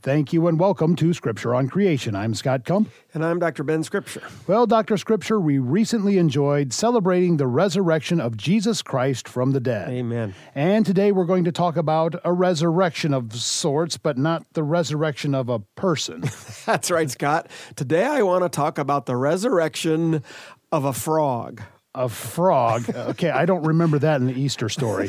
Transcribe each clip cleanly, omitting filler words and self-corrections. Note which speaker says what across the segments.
Speaker 1: Thank you and welcome to Scripture on Creation. I'm Scott Kump.
Speaker 2: And I'm Dr. Ben Scripture.
Speaker 1: Well, Dr. Scripture, we recently enjoyed celebrating the resurrection of Jesus Christ from the dead.
Speaker 2: Amen.
Speaker 1: And today we're going to talk about a resurrection of sorts, but not the resurrection of a person.
Speaker 2: That's right, Scott. Today I want to talk about the resurrection of a frog.
Speaker 1: A frog. Okay, I don't remember that in the Easter story.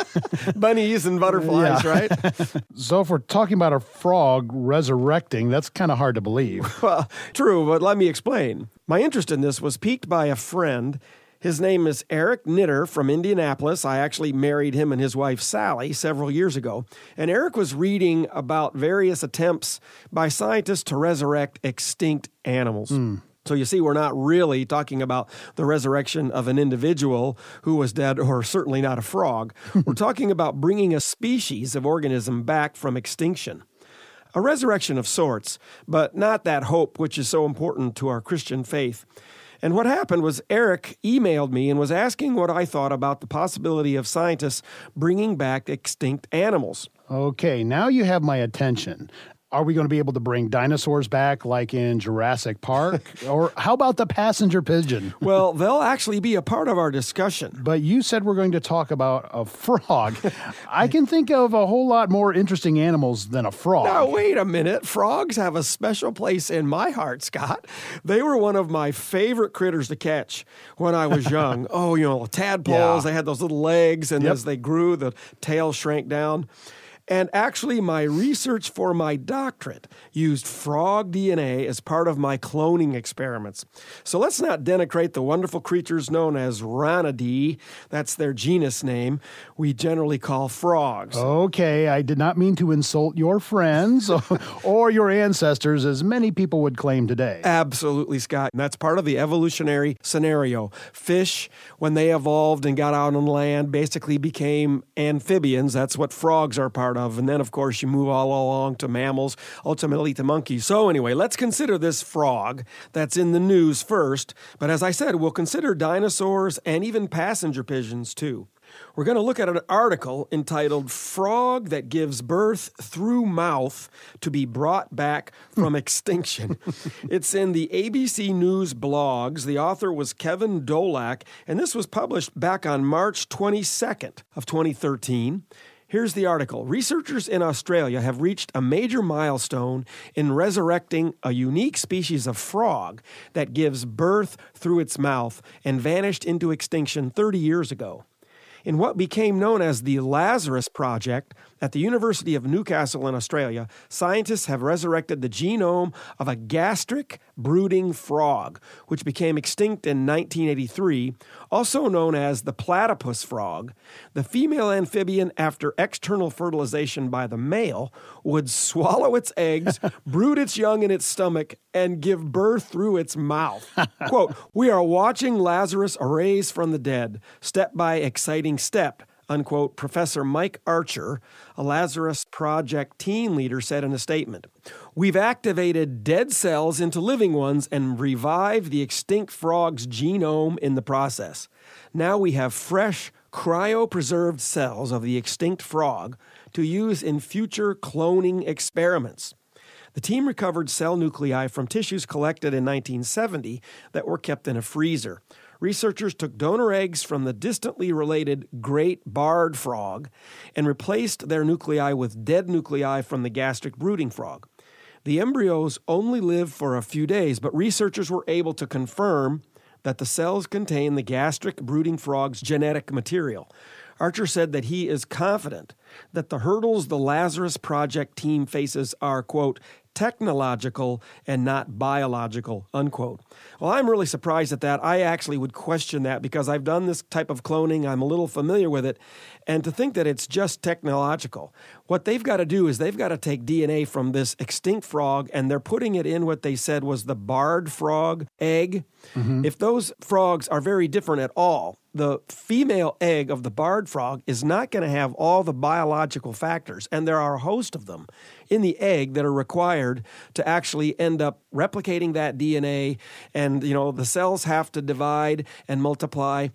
Speaker 2: Bunnies and butterflies, right?
Speaker 1: So if we're talking about a frog resurrecting, that's kind of hard to believe.
Speaker 2: Well, true, but let me explain. My interest in this was piqued by a friend. His name is Eric Knitter from Indianapolis. I actually married him and his wife, Sally, several years ago. And Eric was reading about various attempts by scientists to resurrect extinct animals. So you see, we're not really talking about the resurrection of an individual who was dead, or certainly not a frog. We're talking about bringing a species of organism back from extinction. A resurrection of sorts, but not that hope which is so important to our Christian faith. And what happened was Eric emailed me and was asking what I thought about the possibility of scientists bringing back extinct animals.
Speaker 1: Okay, now you have my attention. Are we going to be able to bring dinosaurs back like in Jurassic Park? Or how about the passenger pigeon?
Speaker 2: Well, they'll actually be a part of our discussion.
Speaker 1: But you said we're going to talk about a frog. I can think of a whole lot more interesting animals than a frog.
Speaker 2: Now, wait a minute. Frogs have a special place in my heart, Scott. They were one of my favorite critters to catch when I was young. Tadpoles, They had those little legs, and as they grew, the tail shrank down. And actually, my research for my doctorate used frog DNA as part of my cloning experiments. So let's not denigrate the wonderful creatures known as Ranidae. That's their genus name. We generally call frogs.
Speaker 1: Okay, I did not mean to insult your friends or your ancestors, as many people would claim today.
Speaker 2: Absolutely, Scott. And that's part of the evolutionary scenario. Fish, when they evolved and got out on land, basically became amphibians. That's what frogs are part of. And then, of course, you move all along to mammals, ultimately to monkeys. So anyway, let's consider this frog that's in the news first. But as I said, we'll consider dinosaurs and even passenger pigeons too. We're going to look at an article entitled Frog That Gives Birth Through Mouth to be Brought Back from Extinction. It's in the ABC News blogs. The author was Kevin Dolak, and this was published back on March 22nd of 2013. Here's the article. Researchers in Australia have reached a major milestone in resurrecting a unique species of frog that gives birth through its mouth and vanished into extinction 30 years ago. In what became known as the Lazarus Project at the University of Newcastle in Australia, scientists have resurrected the genome of a gastric brooding frog, which became extinct in 1983, also known as the platypus frog. The female amphibian, after external fertilization by the male, would swallow its eggs, brood its young in its stomach, and give birth through its mouth. Quote, "We are watching Lazarus arise from the dead, step by exciting step," unquote, Professor Mike Archer, a Lazarus Project team leader, said in a statement. "We've activated dead cells into living ones and revived the extinct frog's genome in the process. Now we have fresh, cryopreserved cells of the extinct frog to use in future cloning experiments." The team recovered cell nuclei from tissues collected in 1970 that were kept in a freezer. Researchers took donor eggs from the distantly related great barred frog and replaced their nuclei with dead nuclei from the gastric brooding frog. The embryos only lived for a few days, but researchers were able to confirm that the cells contain the gastric brooding frog's genetic material. Archer said that he is confident that the hurdles the Lazarus Project team faces are, quote, technological and not biological, unquote. Well, I'm really surprised at that. I actually would question that because I've done this type of cloning. I'm a little familiar with it. And to think that it's just technological, what they've got to do is they've got to take DNA from this extinct frog and they're putting it in what they said was the barred frog egg. Mm-hmm. If those frogs are very different at all, the female egg of the barred frog is not going to have all the biological factors, and there are a host of them in the egg that are required to actually end up replicating that DNA, and the cells have to divide and multiply.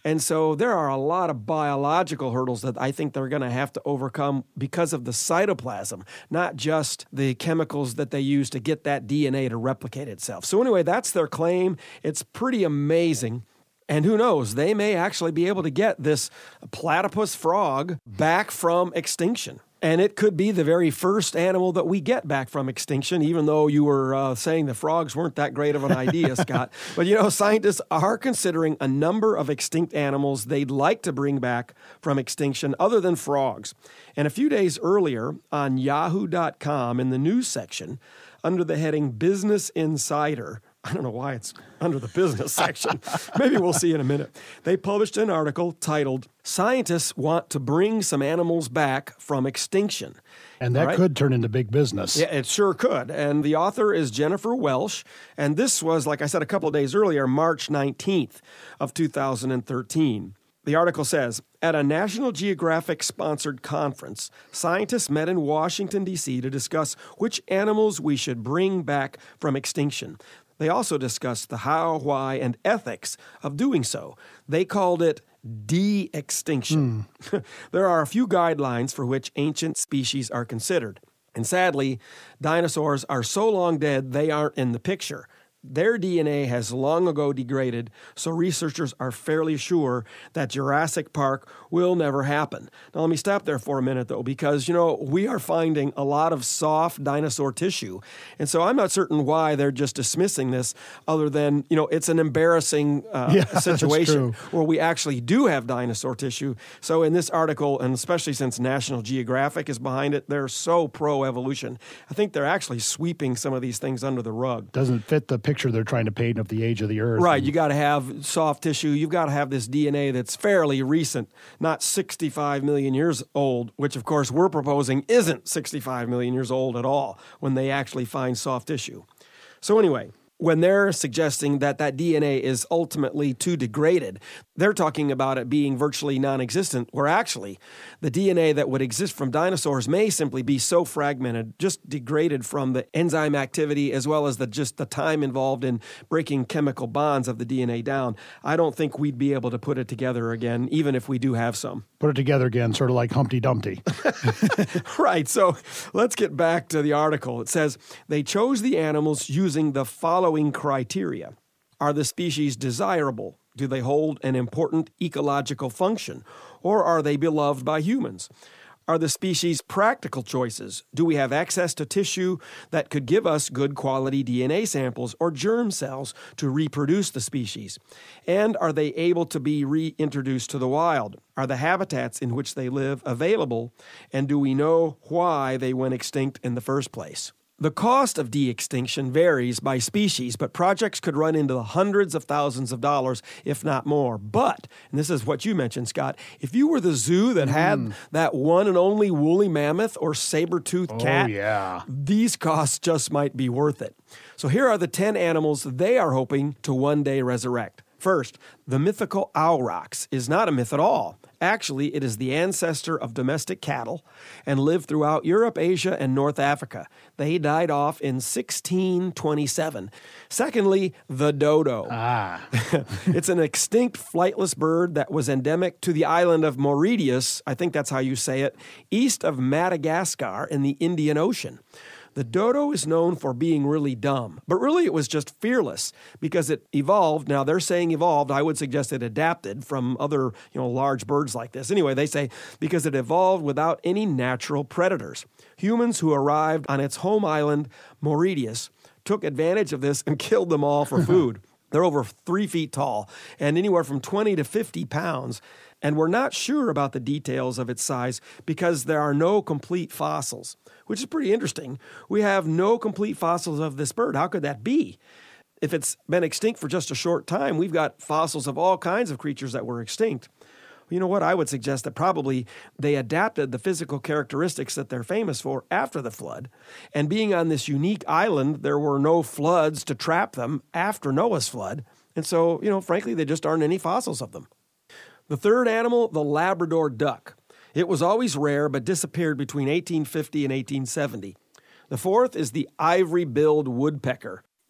Speaker 2: And so there are a lot of biological hurdles that I think they're going to have to overcome because of the cytoplasm, not just the chemicals that they use to get that DNA to replicate itself. So anyway, that's their claim. It's pretty amazing. And who knows, they may actually be able to get this platypus frog back from extinction. And it could be the very first animal that we get back from extinction, even though you were saying the frogs weren't that great of an idea, Scott. But, scientists are considering a number of extinct animals they'd like to bring back from extinction other than frogs. And a few days earlier on yahoo.com in the news section, under the heading Business Insider, I don't know why it's under the business section. Maybe we'll see in a minute. They published an article titled, Scientists Want to Bring Some Animals Back from Extinction.
Speaker 1: And that could turn into big business.
Speaker 2: Yeah, it sure could. And the author is Jennifer Welsh. And this was, like I said a couple of days earlier, March 19th of 2013. The article says, at a National Geographic-sponsored conference, scientists met in Washington, D.C. to discuss which animals we should bring back from extinction. They also discussed the how, why, and ethics of doing so. They called it de-extinction. There are a few guidelines for which ancient species are considered. And sadly, dinosaurs are so long dead they aren't in the picture. Their DNA has long ago degraded, so researchers are fairly sure that Jurassic Park will never happen. Now, let me stop there for a minute, though, because, we are finding a lot of soft dinosaur tissue. And so I'm not certain why they're just dismissing this other than, it's an embarrassing situation where we actually do have dinosaur tissue. So in this article, and especially since National Geographic is behind it, they're so pro-evolution. I think they're actually sweeping some of these things under the rug.
Speaker 1: Doesn't fit the picture they're trying to paint of the age of the earth.
Speaker 2: Right. You got to have soft tissue. You've got to have this DNA that's fairly recent, not 65 million years old, which, of course, we're proposing isn't 65 million years old at all when they actually find soft tissue. So anyway, when they're suggesting that DNA is ultimately too degraded, they're talking about it being virtually non-existent, where actually the DNA that would exist from dinosaurs may simply be so fragmented, just degraded from the enzyme activity as well as the time involved in breaking chemical bonds of the DNA down. I don't think we'd be able to put it together again, even if we do have some.
Speaker 1: Put it together again, sort of like Humpty Dumpty.
Speaker 2: Right. So let's get back to the article. It says, they chose the animals using the following criteria. Are the species desirable? Do they hold an important ecological function? Or are they beloved by humans? Are the species practical choices? Do we have access to tissue that could give us good quality DNA samples or germ cells to reproduce the species? And are they able to be reintroduced to the wild? Are the habitats in which they live available? And do we know why they went extinct in the first place? The cost of de-extinction varies by species, but projects could run into the hundreds of thousands of dollars, if not more. But, and this is what you mentioned, Scott, if you were the zoo that had that one and only woolly mammoth or saber-toothed cat, these costs just might be worth it. So here are the 10 animals they are hoping to one day resurrect. First, the mythical aurochs is not a myth at all. Actually, it is the ancestor of domestic cattle and lived throughout Europe, Asia, and North Africa. They died off in 1627. Secondly, the dodo. It's an extinct flightless bird that was endemic to the island of Mauritius, I think that's how you say it, east of Madagascar in the Indian Ocean. The dodo is known for being really dumb, but really it was just fearless because it evolved. Now, they're saying evolved. I would suggest it adapted from other, large birds like this. Anyway, they say because it evolved without any natural predators. Humans who arrived on its home island, Mauritius, took advantage of this and killed them all for food. They're over 3 feet tall and anywhere from 20 to 50 pounds. And we're not sure about the details of its size because there are no complete fossils, which is pretty interesting. We have no complete fossils of this bird. How could that be? If it's been extinct for just a short time, we've got fossils of all kinds of creatures that were extinct. You know what? I would suggest that probably they adapted the physical characteristics that they're famous for after the flood. And being on this unique island, there were no floods to trap them after Noah's flood. And so, frankly, there just aren't any fossils of them. The third animal, the Labrador duck. It was always rare, but disappeared between 1850 and 1870. The fourth is the ivory-billed woodpecker,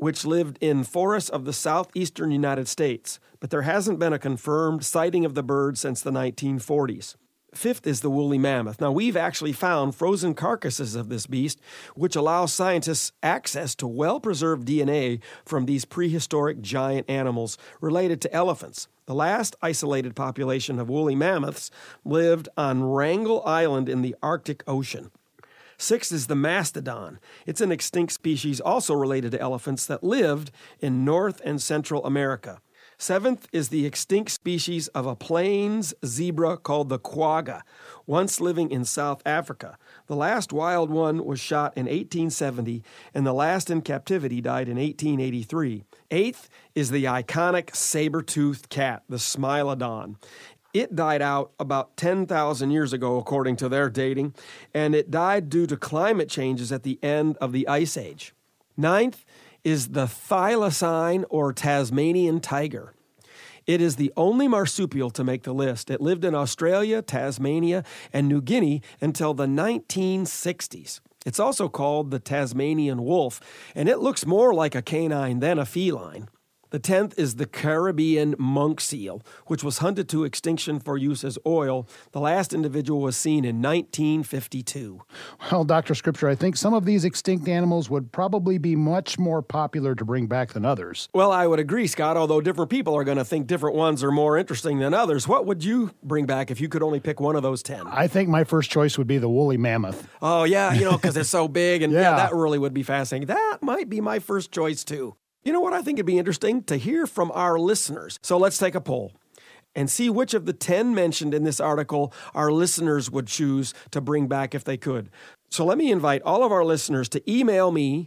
Speaker 2: which lived in forests of the southeastern United States, but there hasn't been a confirmed sighting of the bird since the 1940s. Fifth is the woolly mammoth. Now, we've actually found frozen carcasses of this beast, which allows scientists access to well-preserved DNA from these prehistoric giant animals related to elephants. The last isolated population of woolly mammoths lived on Wrangel Island in the Arctic Ocean. Sixth is the mastodon. It's an extinct species also related to elephants that lived in North and Central America. Seventh is the extinct species of a plains zebra called the quagga, once living in South Africa. The last wild one was shot in 1870, and the last in captivity died in 1883. Eighth is the iconic saber-toothed cat, the Smilodon. It died out about 10,000 years ago, according to their dating, and it died due to climate changes at the end of the Ice Age. Ninth is the thylacine or Tasmanian tiger. It is the only marsupial to make the list. It lived in Australia, Tasmania, and New Guinea until the 1960s. It's also called the Tasmanian wolf, and it looks more like a canine than a feline. The 10th is the Caribbean monk seal, which was hunted to extinction for use as oil. The last individual was seen in 1952.
Speaker 1: Well, Dr. Scripture, I think some of these extinct animals would probably be much more popular to bring back than others.
Speaker 2: Well, I would agree, Scott, although different people are going to think different ones are more interesting than others. What would you bring back if you could only pick one of those 10?
Speaker 1: I think my first choice would be the woolly mammoth.
Speaker 2: Oh, yeah, because it's so big, and
Speaker 1: Yeah.
Speaker 2: that really would be fascinating. That might be my first choice, too. You know what I think it'd be interesting? To hear from our listeners. So let's take a poll and see which of the 10 mentioned in this article our listeners would choose to bring back if they could. So let me invite all of our listeners to email me,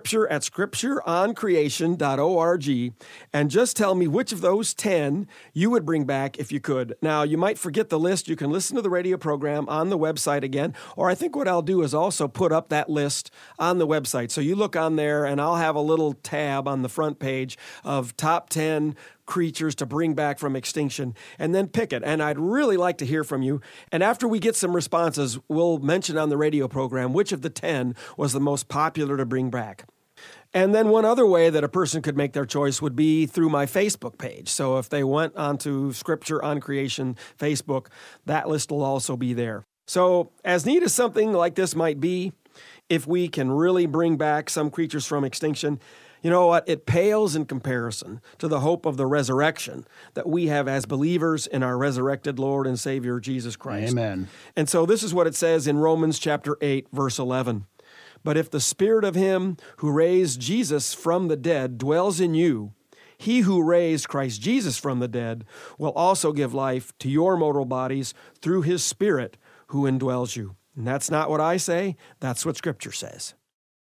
Speaker 2: scripture@scriptureoncreation.org, and just tell me which of those 10 you would bring back if you could. Now, you might forget the list. You can listen to the radio program on the website again, or I think what I'll do is also put up that list on the website. So you look on there, and I'll have a little tab on the front page of top 10 creatures to bring back from extinction, and then pick it. And I'd really like to hear from you. And after we get some responses, we'll mention on the radio program which of the 10 was the most popular to bring back. And then one other way that a person could make their choice would be through my Facebook page. So if they went onto Scripture on Creation Facebook, that list will also be there. So as neat as something like this might be, if we can really bring back some creatures from extinction, you know what? It pales in comparison to the hope of the resurrection that we have as believers in our resurrected Lord and Savior, Jesus Christ.
Speaker 1: Amen.
Speaker 2: And so this is what it says in Romans chapter 8, verse 11. But if the Spirit of him who raised Jesus from the dead dwells in you, he who raised Christ Jesus from the dead will also give life to your mortal bodies through his Spirit who indwells you. And that's not what I say. That's what Scripture says.